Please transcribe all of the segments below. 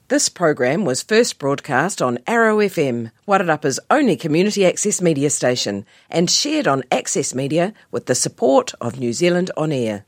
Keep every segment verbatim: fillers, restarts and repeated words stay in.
This program was first broadcast on Arrow F M, Wairarapa's only community access media station, and shared on Access Media with the support of New Zealand On Air.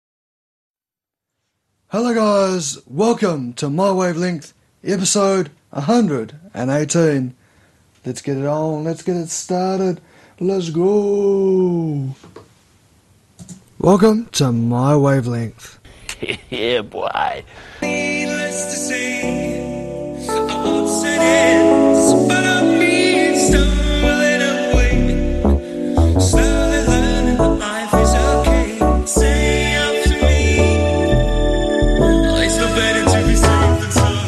Hello guys, welcome to My Wavelength, episode one hundred eighteen. Let's get it on, let's get it started, let's go! Welcome to My Wavelength. Yeah, boy. Needless to say, I won't say this, but I'm being stumbling away. Slowly learning that life is okay. Say after me, life's no better to be safe than sorry.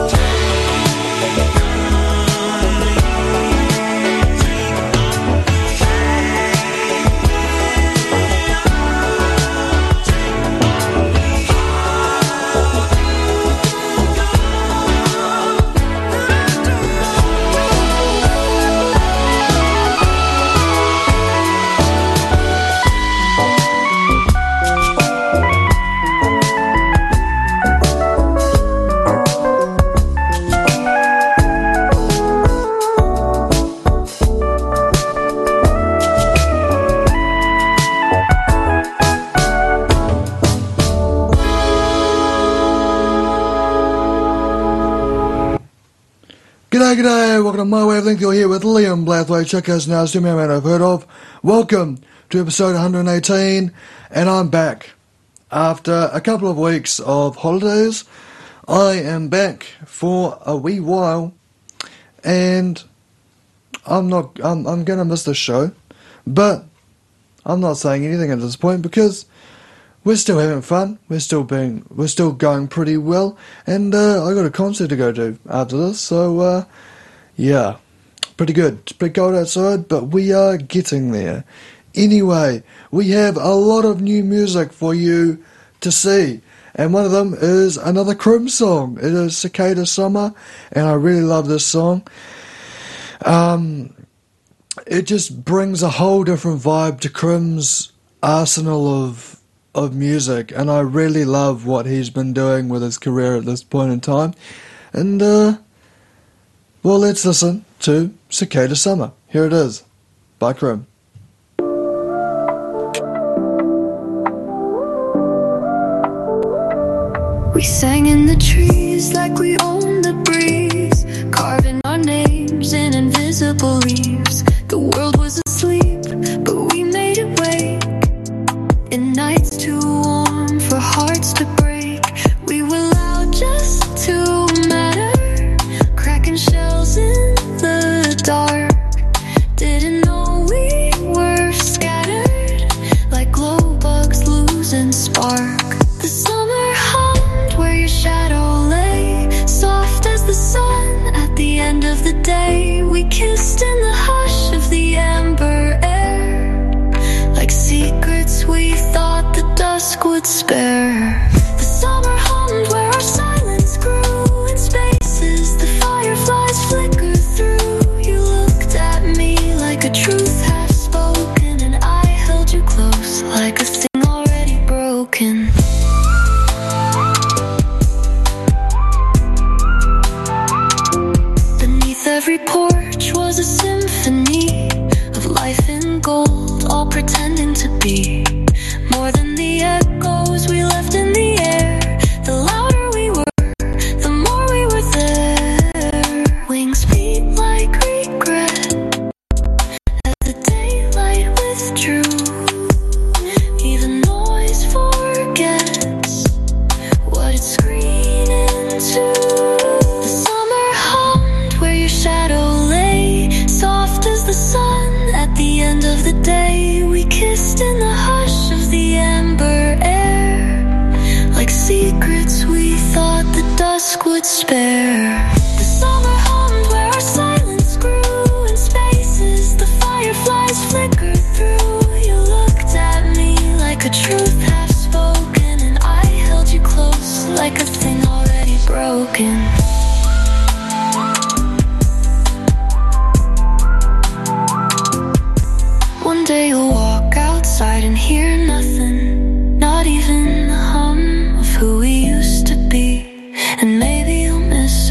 G'day, g'day, welcome to My Wavelength. You're here with Liam Blathwaite, Chickers, now still man I've heard of. Welcome to episode one hundred eighteen, and I'm back. After a couple of weeks of holidays, I am back for a wee while, and I'm not, I'm, I'm gonna miss this show, but I'm not saying anything at this point because we're still having fun, we're still being, we're still going pretty well, and uh, I got a concert to go to after this, so uh, yeah, pretty good. It's pretty cold outside, but we are getting there. Anyway, we have a lot of new music for you to see, and one of them is another Crim song. It is Cicada Summer, and I really love this song. Um, it just brings a whole different vibe to Crim's arsenal of of music, and I really love what he's been doing with his career at this point in time. And uh well, let's listen to Cicada Summer. Here it is by Crim. We sang in the trees like we owned the breeze, carving our names in invisible leaves. The world was asleep, but we made it wake. In nights too warm for hearts to break, we were loud just to matter, cracking shells in the dark. Didn't know we were scattered like glow bugs losing spark. The summer hummed where your shadow lay, soft as the sun at the end of the day. We kissed in the hush of the amber air, like secrets we thought the dusk would spare. The summer hummed where our silence grew in spaces the fireflies flickered through. You looked at me like a truth half spoken, and I held you close like a thing already broken. Beneath every porch was a symphony of life in gold, all pretending to be more than the echoes we left in the air. The louder we were, the more we were there. Wings beat like regret as the daylight withdrew. Even noise forgets what it's screened into. The summer hummed where your shadow lay, soft as the sun at the end of the day. We kissed in the hush of the amber air, like secrets we thought the dusk would spare. The summer hummed where our silence grew in spaces the fireflies flickered through. You looked at me like a truth half spoken, and I held you close like a thing already broken. One day you'll walk outside and hear nothing, not even the hum of who we used to be. And maybe you'll miss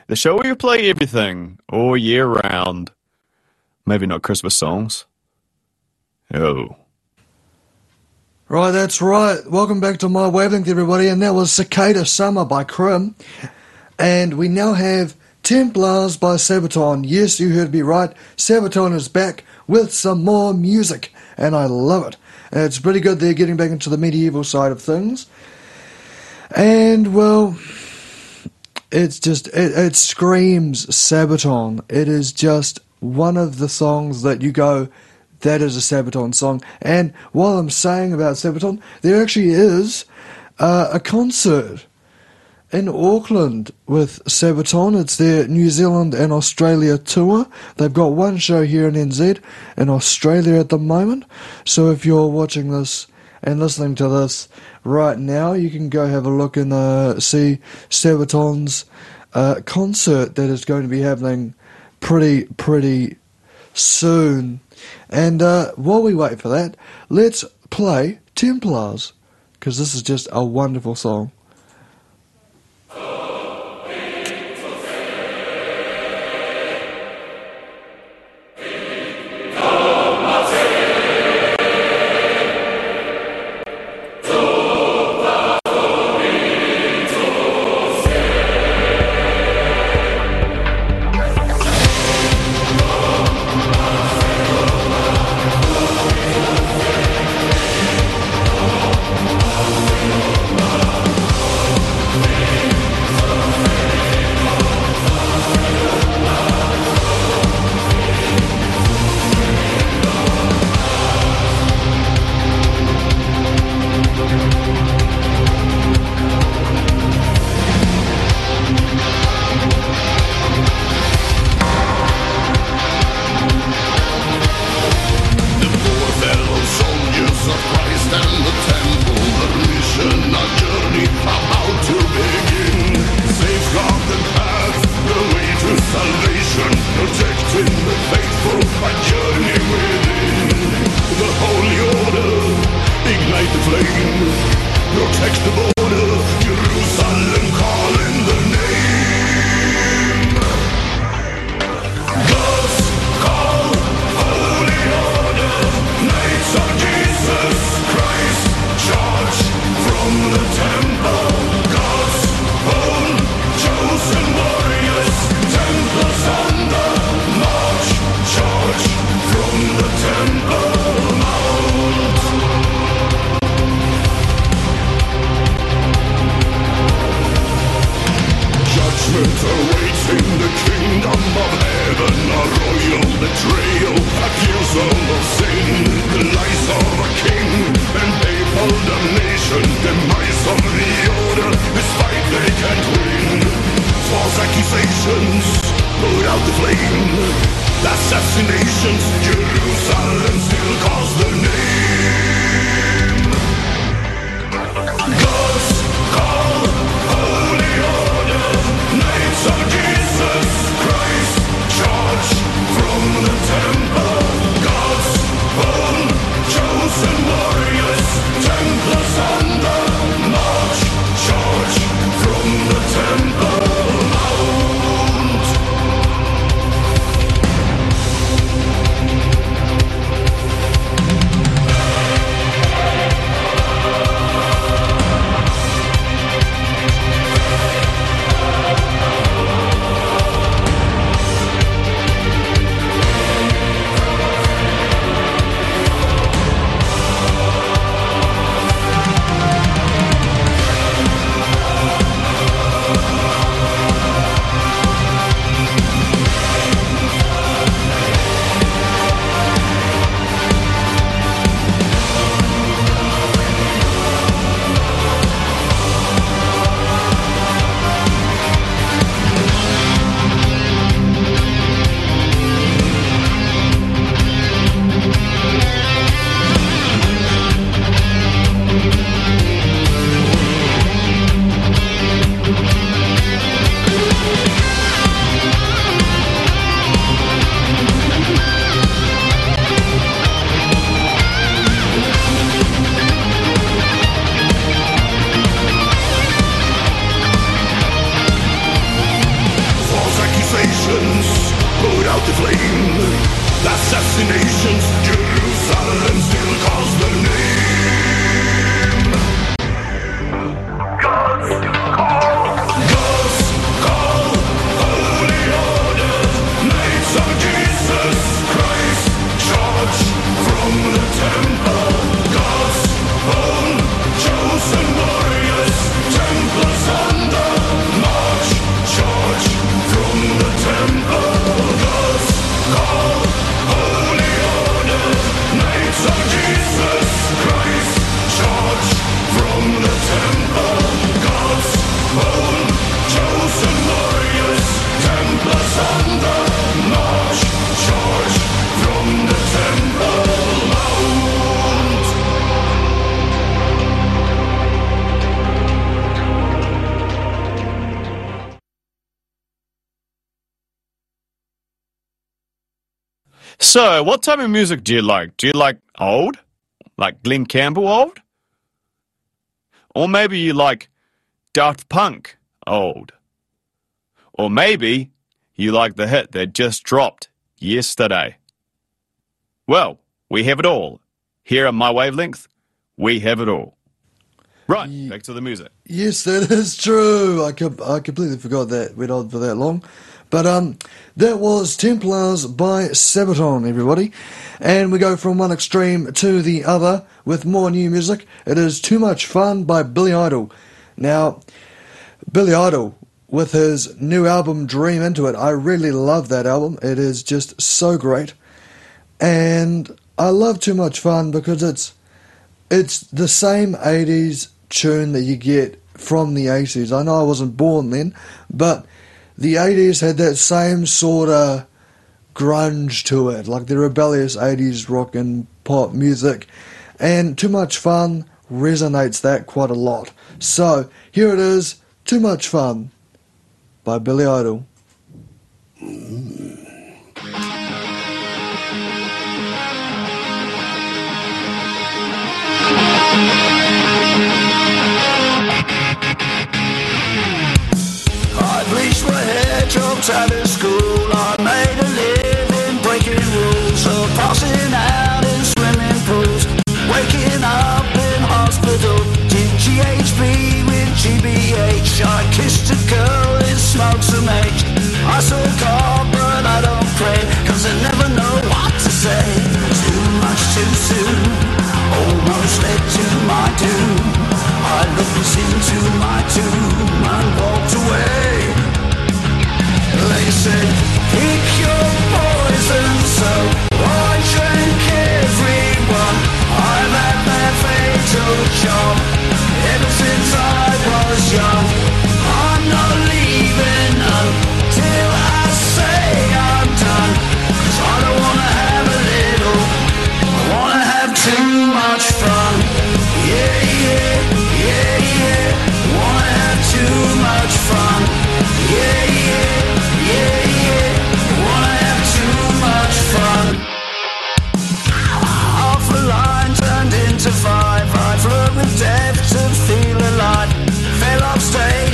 The show where you play everything all year round. Maybe not Christmas songs. Oh. Right, that's right. Welcome back to My Wavelength, everybody. And that was Cicada Summer by Krim. And we now have Templars by Sabaton. Yes, you heard me right. Sabaton is back with some more music. And I love it. And it's pretty good they're getting back into the medieval side of things. And, well, it's just, it, it screams Sabaton. It is just one of the songs that you go, that is a Sabaton song. And while I'm saying about Sabaton, there actually is uh, a concert in Auckland with Sabaton. It's their New Zealand and Australia tour. They've got one show here in N Z, in Australia at the moment. So if you're watching this and listening to this right now, you can go have a look and uh, see Sabaton's uh, concert that is going to be happening pretty, pretty soon. And uh, while we wait for that, let's play Templars, because this is just a wonderful song. So, what type of music do you like? Do you like old? Like Glenn Campbell old? Or maybe you like Daft Punk old? Or maybe you like the hit that just dropped yesterday? Well, we have it all. Here at My Wavelength, we have it all. Right, Ye- back to the music. Yes, that is true. I, com- I completely forgot that went on for that long. But um, that was Templars by Sabaton, everybody. And we go from one extreme to the other with more new music. It is Too Much Fun by Billy Idol. Now, Billy Idol, with his new album Dream Into It, I really love that album. It is just so great. And I love Too Much Fun because it's it's the same eighties tune that you get from the eighties. I know I wasn't born then, but the eighties had that same sort of grunge to it, like the rebellious eighties rock and pop music. And Too Much Fun resonates that quite a lot. So, here it is, Too Much Fun by Billy Idol. I bleached my hair, dropped out of school. I made a living breaking rules, so passing out in swimming pools, waking up in hospital. Did G H B with G B H. I kissed a girl and smoked some H. I saw God, but I don't pray, cause I never know what to say. Too much too soon, almost led to my doom. I looked into my tomb and walked away. They said, pick your poison, so I drank everyone. I've had that fatal job ever since I was young. I'm not leaving until I say I'm done, cause I don't wanna have a little, I wanna have too much fun. Yeah, yeah, yeah, yeah, wanna have too much fun. Yeah, yeah, yeah, yeah, wanna have too much fun. Half a line turned into five. I flirted with death to feel alive. Fell off stage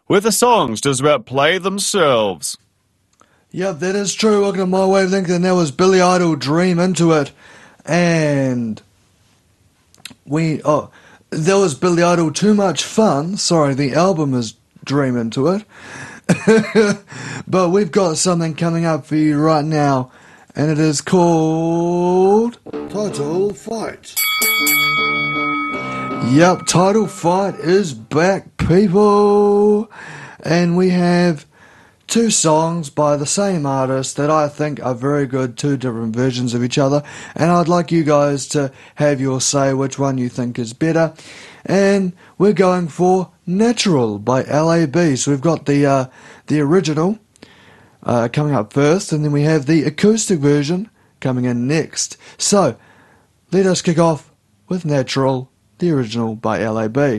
with the songs just about play themselves. Yep, that is true. Welcome to My Wavelength, and that was Billy Idol, Dream Into It. And we, oh, that was Billy Idol, Too Much Fun. Sorry, the album is Dream Into It. But we've got something coming up for you right now, and it is called Title Fight. Yep, Title Fight is back, people. And we have two songs by the same artist that I think are very good, two different versions of each other, and I'd like you guys to have your say which one you think is better. And we're going for Natural by L A B. So we've got the uh, the original uh, coming up first, and then we have the acoustic version coming in next. So let us kick off with Natural, the original by L A B.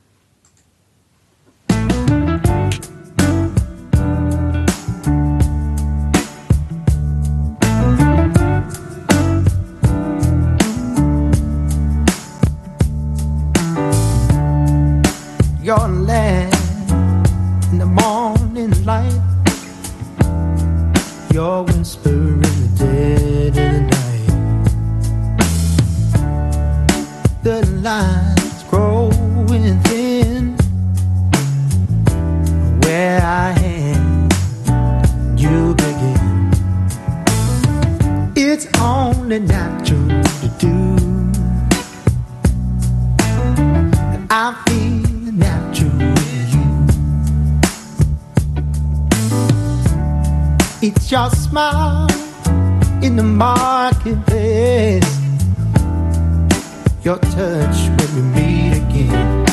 Your land in the morning light, your whisper in the dead of the night. The lines growing thin, where I am, you begin. It's only natural to do. I feel natural with you. It's your smile in the marketplace, your touch when we meet again.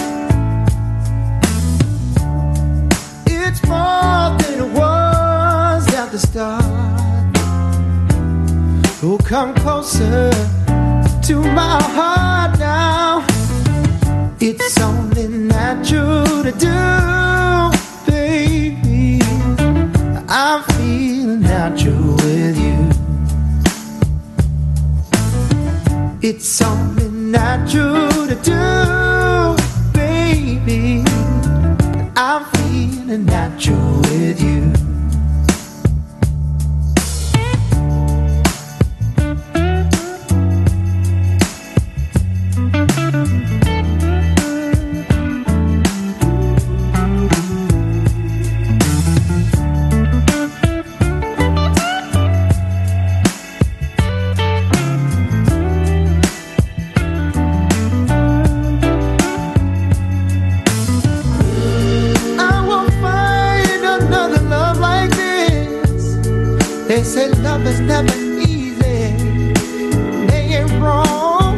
It's more than it was at the start. Oh, come closer to my heart now. It's only natural to do, baby. I feel natural with you. It's only natural to do, baby. I'm feeling natural with you. They say love is never easy, they ain't wrong.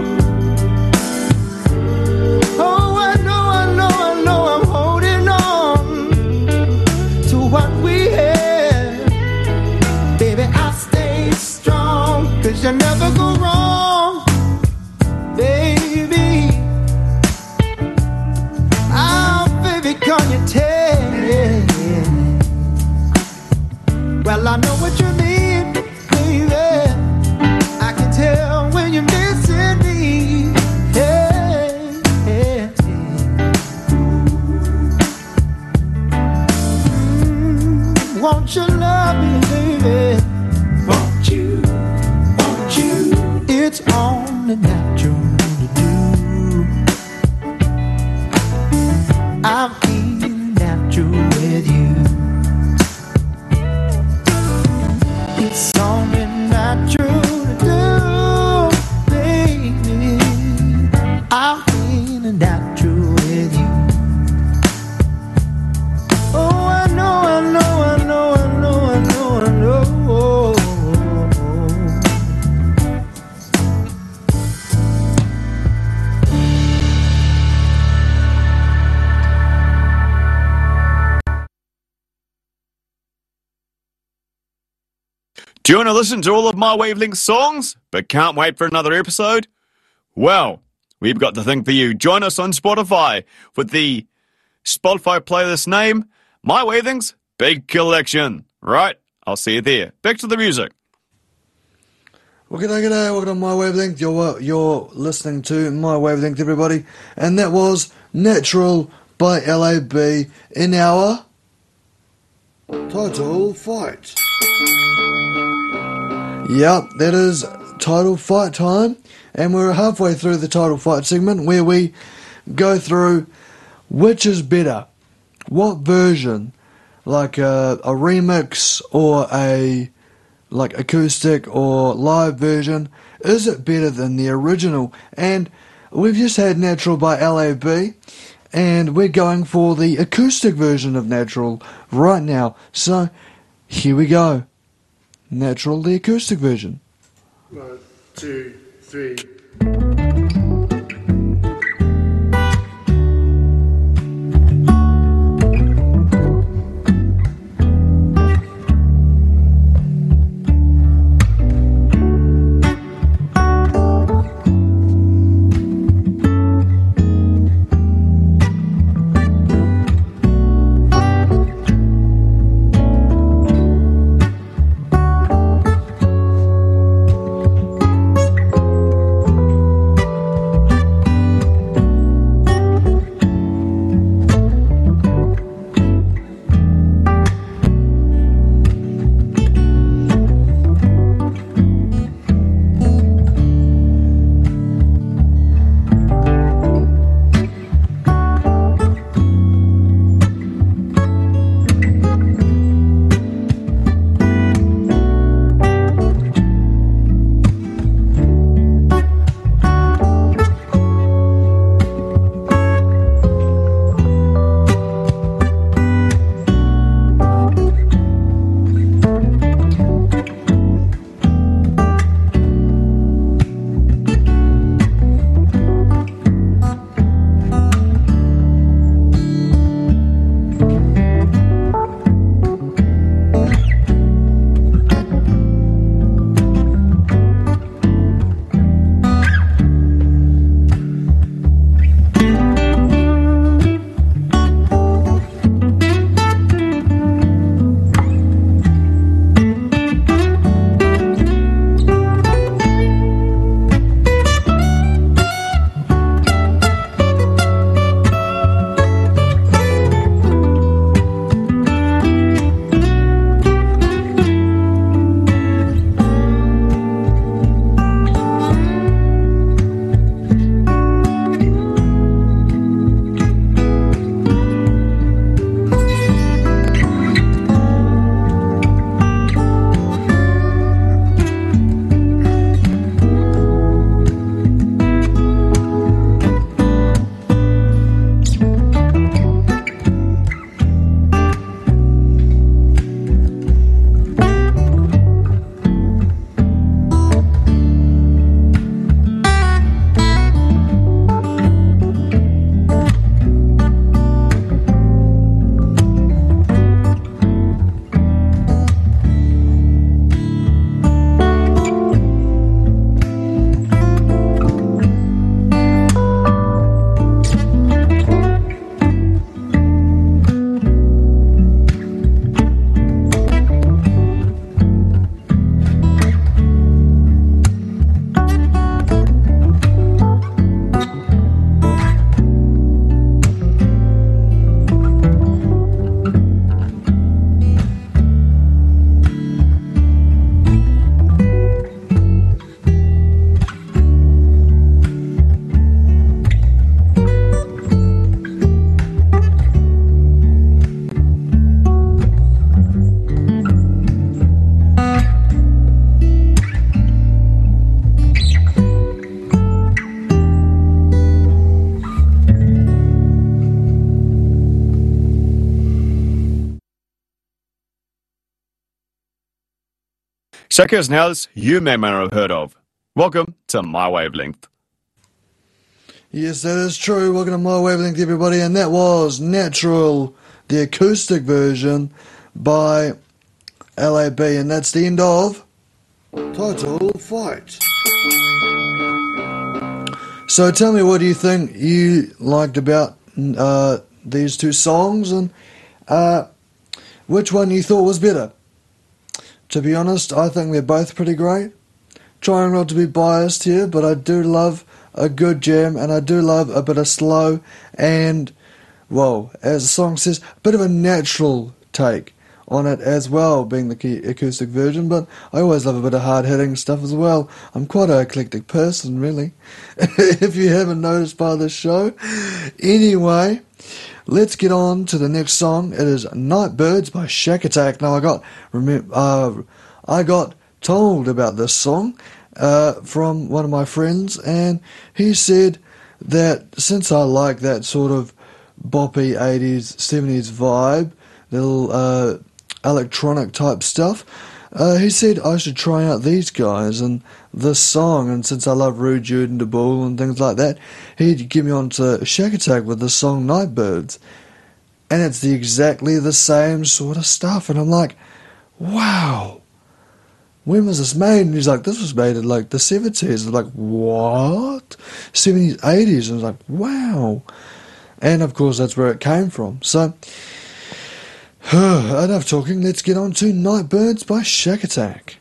Oh, I know, I know, I know I'm holding on to what we have. Baby, I stay strong, cause you never go wrong, baby. Oh, baby, can you tell? Well, I know what you mean, baby. I can tell when you're missing me. Hey, hey, hey. Mm, won't you love me, baby? Won't you? Won't you? It's only natural to do. I'm feeling natural with you. It's only natural to do, baby. I'm feeling natural with you. Oh, I know, I know, I know, I know, I know, I know. Do you want to listen to all of My Wavelength songs, but can't wait for another episode? Well, we've got the thing for you. Join us on Spotify with the Spotify playlist name, My Wavelength's Big Collection. Right? I'll see you there. Back to the music. Well, g'day, g'day, welcome to My Wavelength. You're, you're listening to My Wavelength, everybody. And that was Natural by L A B in our Title Fight. Yep, that is Title Fight time, and we're halfway through the Title Fight segment where we go through which is better, what version, like a, a remix or a like acoustic or live version, is it better than the original? And we've just had Natural by L A B, and we're going for the acoustic version of Natural right now. So, here we go. Natural, the acoustic version. One, two, three. So here's now you may not have heard of. Welcome to My Wavelength. Yes, that is true. Welcome to My Wavelength, everybody, and that was Natural, the acoustic version by L A B, and that's the end of Title Fight. So tell me, what do you think you liked about uh, these two songs, and uh, which one you thought was better? To be honest, I think they're both pretty great. Trying not to be biased here, but I do love a good jam, and I do love a bit of slow and well, as the song says, a bit of a natural take on it as well, being the key acoustic version, but I always love a bit of hard-hitting stuff as well. I'm quite an eclectic person, really, if you haven't noticed by this show. Anyway, let's get on to the next song. It is Nightbirds by Shack Attack. Now, I got, remember, uh, I got told about this song uh, from one of my friends, and he said that since I like that sort of boppy eighties, seventies vibe, little uh, electronic type stuff, uh, he said I should try out these guys and this song, and since I love Rude Jude and DeBull and things like that, he'd get me on to Shack Attack with the song Nightbirds, and it's the exactly the same sort of stuff, and I'm like, wow, when was this made? And he's like, this was made in like the seventies. I'm like, what? seventies, eighties? And I was like, wow. And of course that's where it came from. So enough talking, let's get on to Nightbirds by Shack Attack.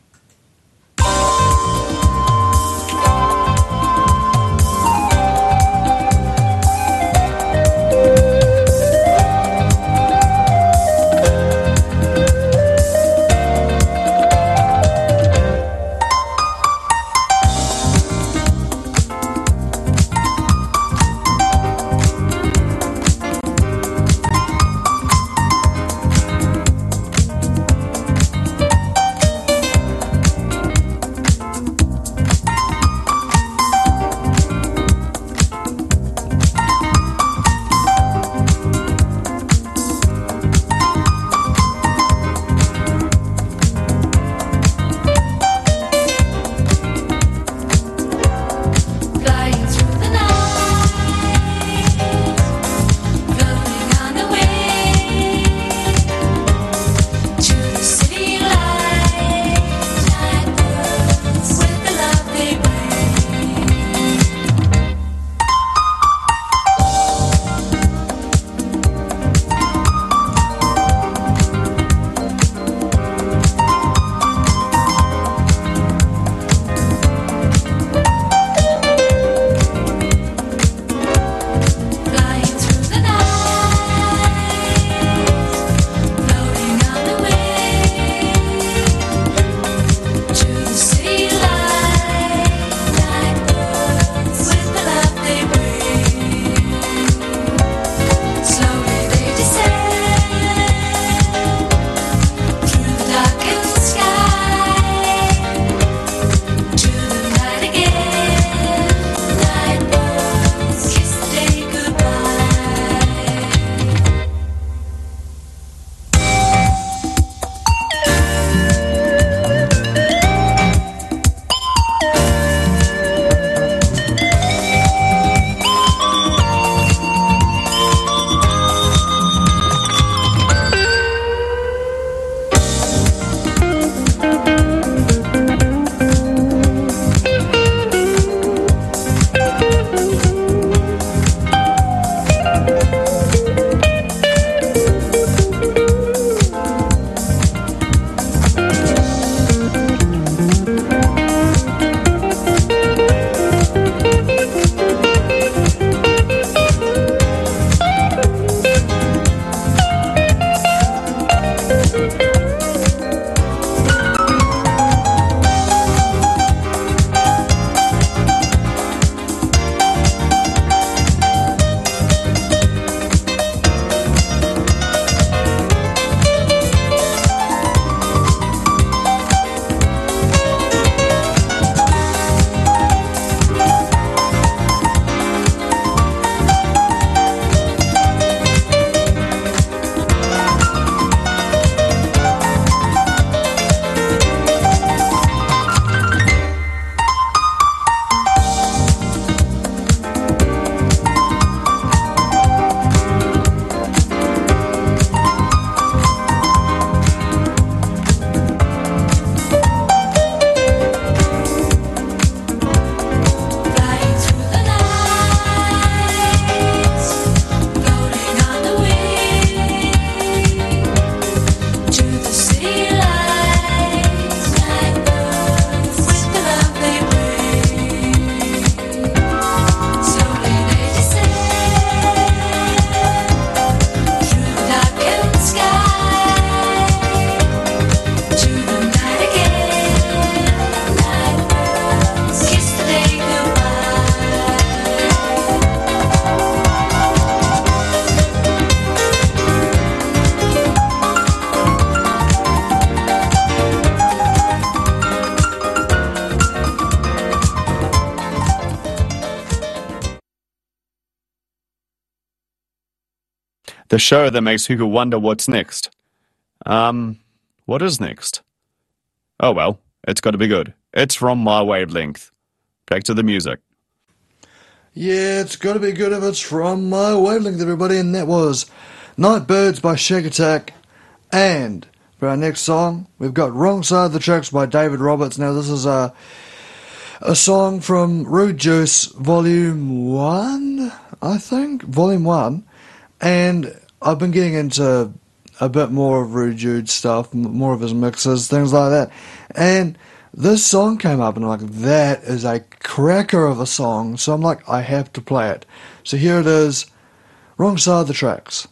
The show that makes people wonder what's next. Um, what is next? Oh well, it's got to be good. It's from My Wavelength. Back to the music. Yeah, it's got to be good if it's from My Wavelength, everybody, and that was Night Birds by Shag Attack. And for our next song, we've got Wrong Side of the Tracks by David Roberts. Now, this is a, a song from Rude Juice, Volume one, I think? Volume one. And I've been getting into a bit more of Rude Juice stuff, more of his mixes, things like that. And this song came up and I'm like, that is a cracker of a song. So I'm like, I have to play it. So here it is, Wrong Side of the Tracks.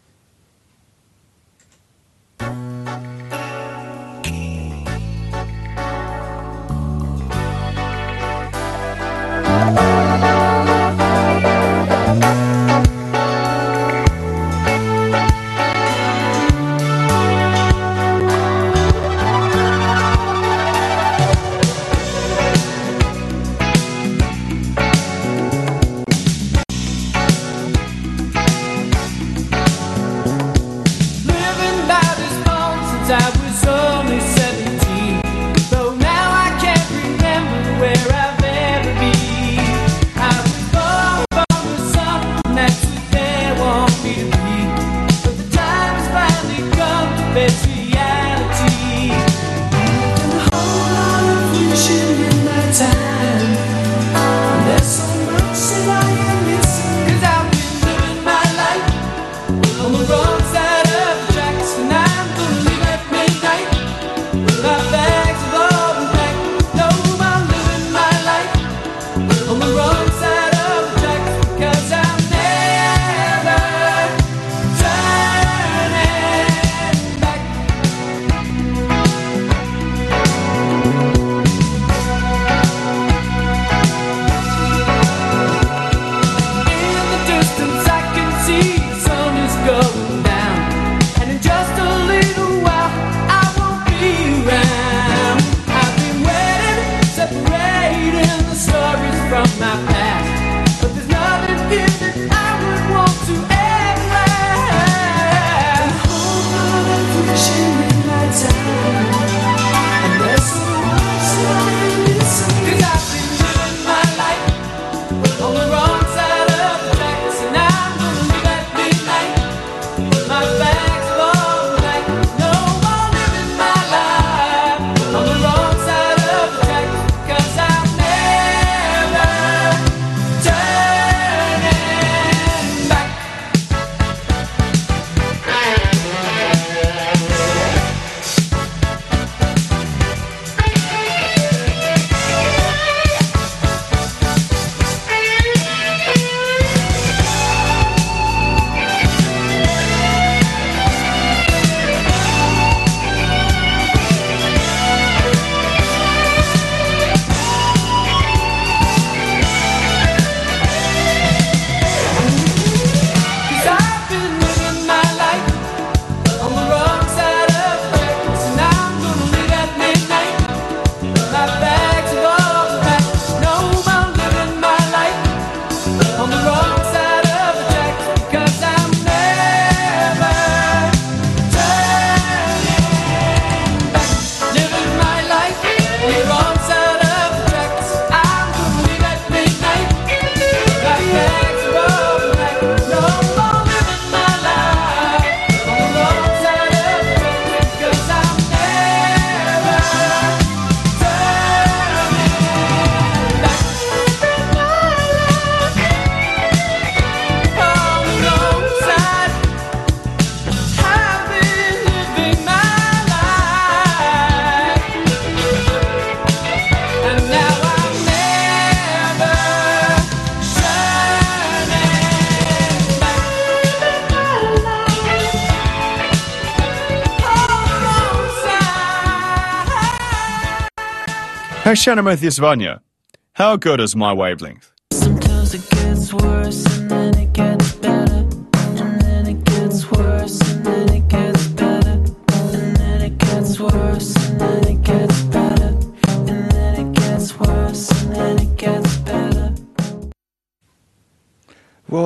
Hey, Shannon Matthews Vanya, how good is My Wavelength? Sometimes it gets worse and then it gets better, and then it gets worse and then it gets better, and then it gets worse and then it gets better, and then it gets worse and then it gets better. Well, I don't know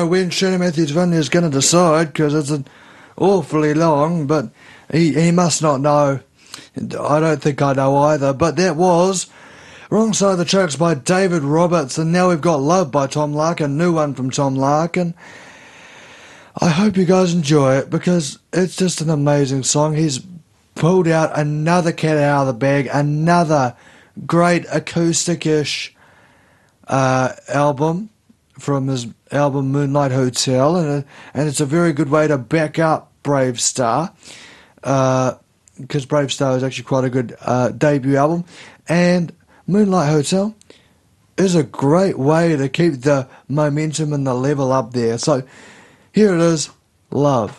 know when Shirley Matthews Viney is going to decide, because it's an awfully long, but he, he must not know. I don't think I know either, but that was Wrong Side of the Tracks by David Roberts, and now we've got Love by Tom Larkin, a new one from Tom Larkin. I hope you guys enjoy it, because it's just an amazing song. He's pulled out another cat out of the bag, another great acoustic-ish uh, album from his album Moonlight Hotel, and, uh, and it's a very good way to back up Brave Star, because uh, Brave Star is actually quite a good uh, debut album, and Moonlight Hotel is a great way to keep the momentum and the level up there. So here it is, Love.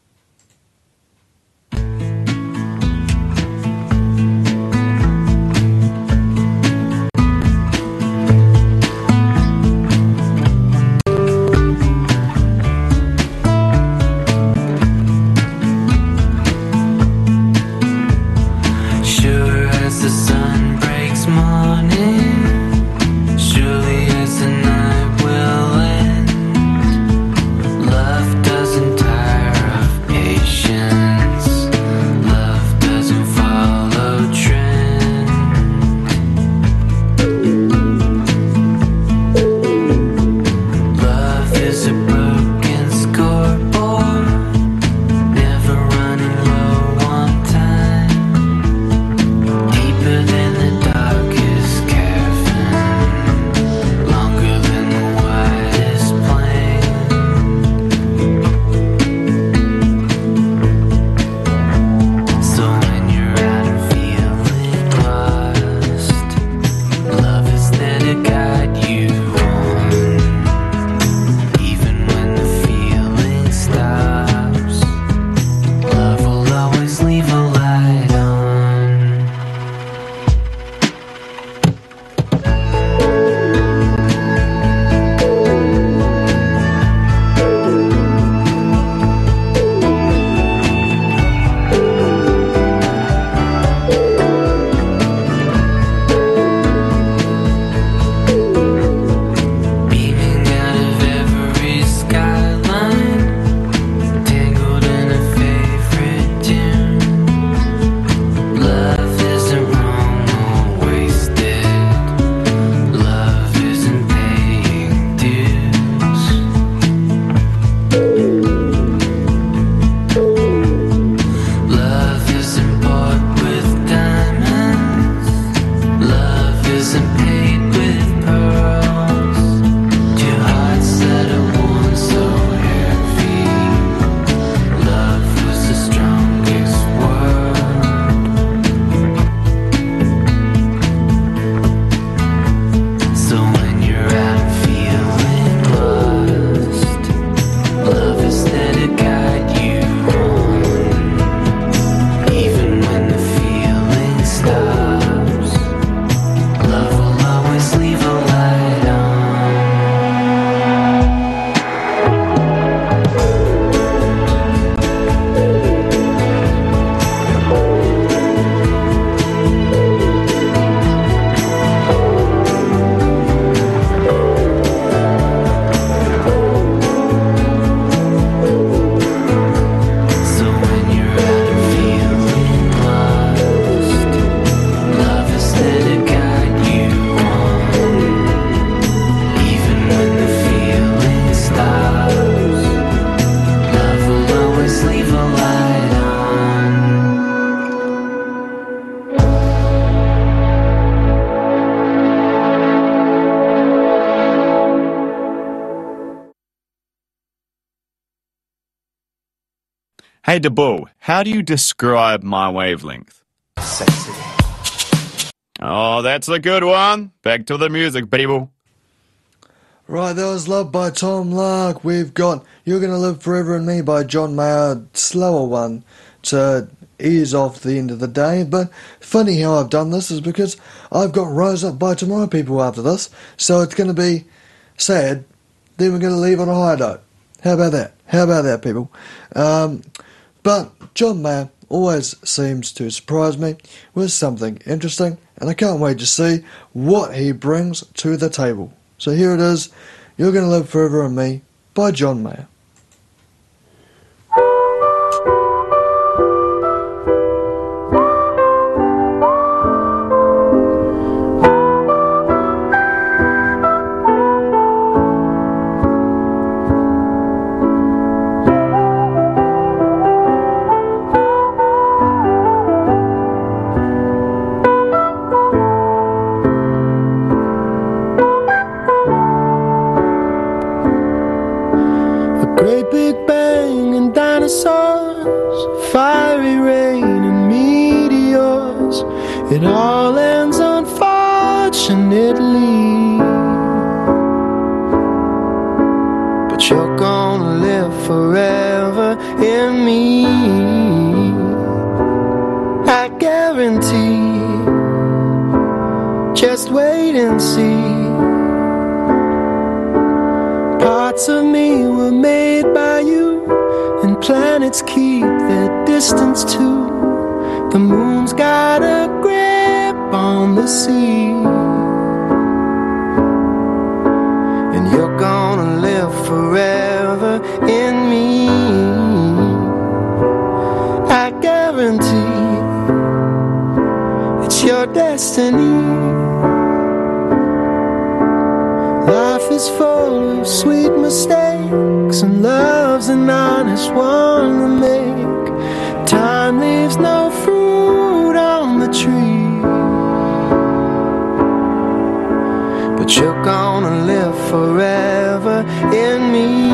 Sure as the sun breaks morning, surely as the night will end. Love doesn't tire of patience. Love doesn't follow trend. Love is a broken scoreboard, never running low on time. Deeper than the darkest cavern, longer than the widest plain. So when you're out and feeling lost, love is there to guide you on. Even when the feeling stops, love will always leave a light on. Beaming out of every skyline, tangled in a favorite tune. Love isn't wrong or wasted. Love isn't paying dues. Love isn't bought with diamonds. Love isn't paid with pearls. Two hearts that are worn so heavy. Love was the strongest word. So when you're out and feeling lost, love is there to guide you on. Even when the feeling stops, love will always leave a light on. So when you're out and feeling lost, love is there to guide you on. Even when the feeling stops, love will always leave a light on. Hey, DeBull, how do you describe my wavelength? Sexy. Oh, that's a good one. Back to the music, people. Right, that was Love by Tom Lark. We've got You're Gonna Live Forever in Me by John Mayer, slower one to ease off the end of the day. But funny how I've done this is because I've got Rise Up by Tomorrow people after this, so it's going to be sad. Then we're going to leave on a high note. How about that? How about that, people? Um, but John Mayer always seems to surprise me with something interesting, and I can't wait to see what he brings to the table. So here it is, You're Gonna Live Forever in Me by John Mayer. Great big bang and dinosaurs, fiery rain and meteors. It all ends unfortunately, but you're gonna live forever in me, I guarantee. Just wait and see. Parts of me were made by you, and planets keep their distance too. The moon's got a grip on the sea, and you're gonna live forever in me, I guarantee. It's your destiny. Life is full of sweet mistakes, and love's an honest one to make. Time leaves no fruit on the tree, but you're gonna live forever in me,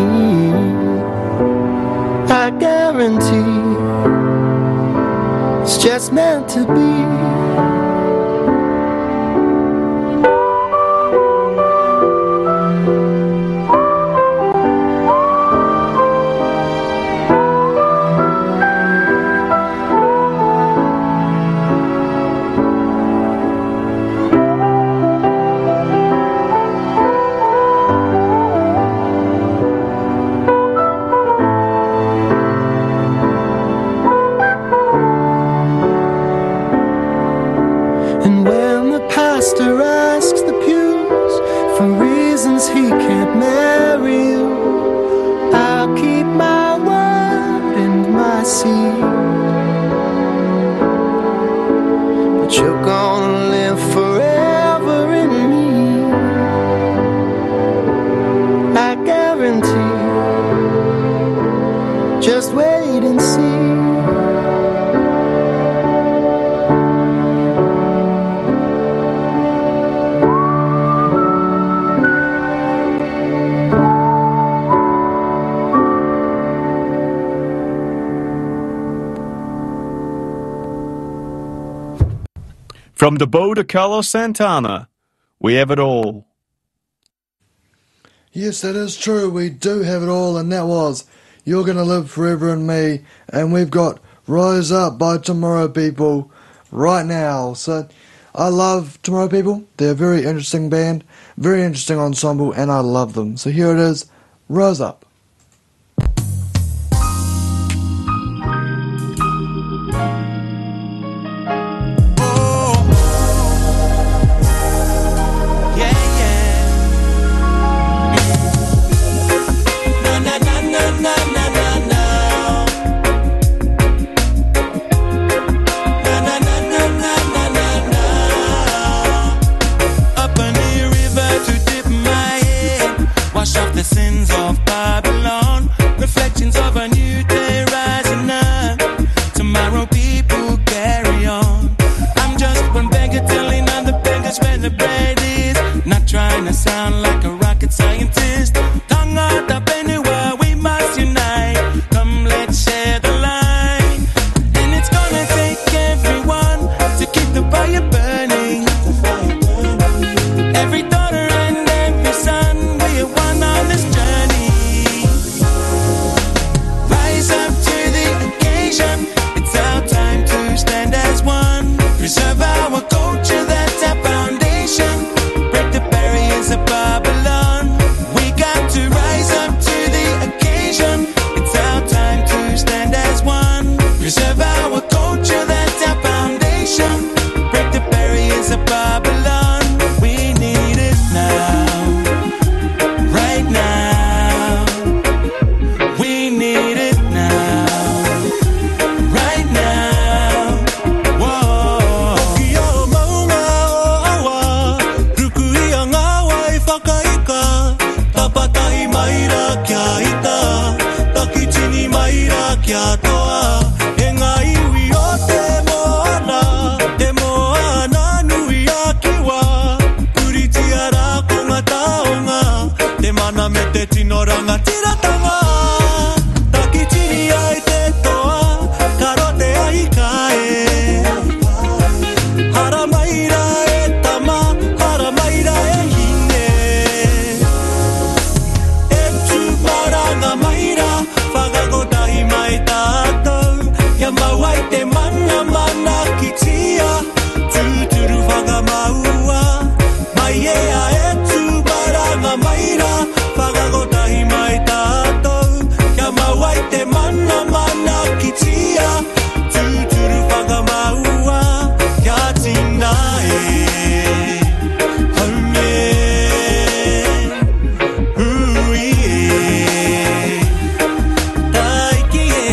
I guarantee. It's just meant to be. Pastor asks the pews for reasons he can't marry you, I'll keep my word and my seed, but you're gonna live forever in me, I guarantee. Just wait and see. From the bow to Carlos Santana, we have it all. Yes, that is true. We do have it all, and that was You're Gonna Live Forever in Me. And we've got Rise Up by Tomorrow People right now. So I love Tomorrow People. They're a very interesting band, very interesting ensemble, and I love them. So here it is, Rise Up. Reflections of a new day rising up. Tomorrow people kia toa e ngā iwi o te moana te moana nui a kiwa puriti ara ko ngā taonga te mana me te tino rangatiratanga taki tiri ai te toa karote ai kae hara maira e tama hara maira e hine e tūparanga maira whakakotahi mai tātou ia mauai te mana mana ki tia tūturu whakamaua mai ea e tūparanga maira whakakotahi mai tātou ia mauai te mana mana ki tia tūturu whakamaua kia tina e haume hui e taiki e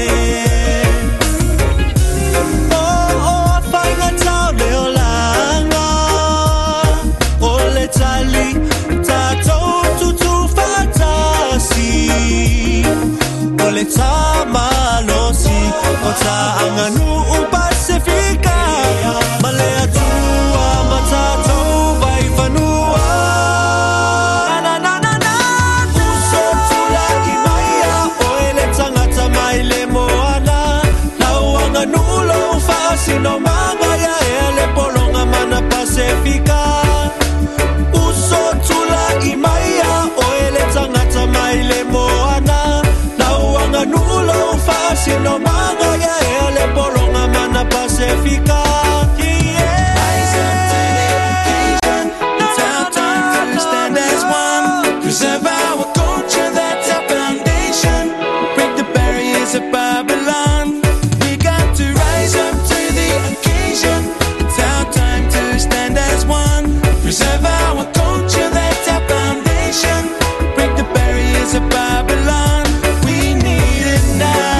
o o whainga tau leo langa o le tali tātou tutu whatasi o le tā malosi o tā anganu u Pasifika ma le atua ma tātou vai whanua na na na na uso tula i maia o ele tangata mai le moana lau anganu lo whaasi no manga ia e le polonga mana Pasifika uso tula i maia o ele tangata mai le moana lau anganu lo whaasi no manga ia e le polonga mana Pasifika. Rise up to the occasion. It's our time to stand as one. Preserve our culture, that's our foundation. Break the barriers of Babylon. We got to rise up to the occasion. It's our time to stand as one. Preserve our culture, that's our foundation. Break the barriers of Babylon. We need it now.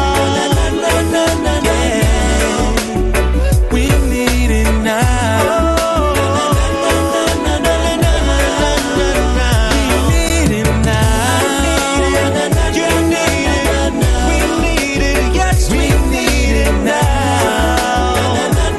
We need it now. We need it now. You need it. We need it. Yes, we need it now.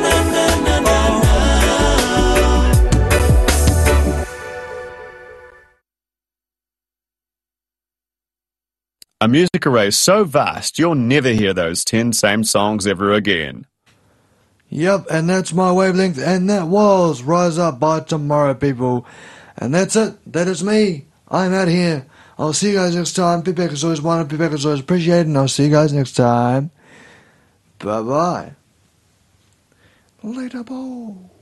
A music array so vast you'll never hear those ten same songs ever again. Yep, and that's my wavelength, and that was Rise Up by Tomorrow, people. And that's it. That is me. I'm out here. I'll see you guys next time. Feedback is always wanted. Feedback is always appreciated. And I'll see you guys next time. Bye-bye. Later, bye.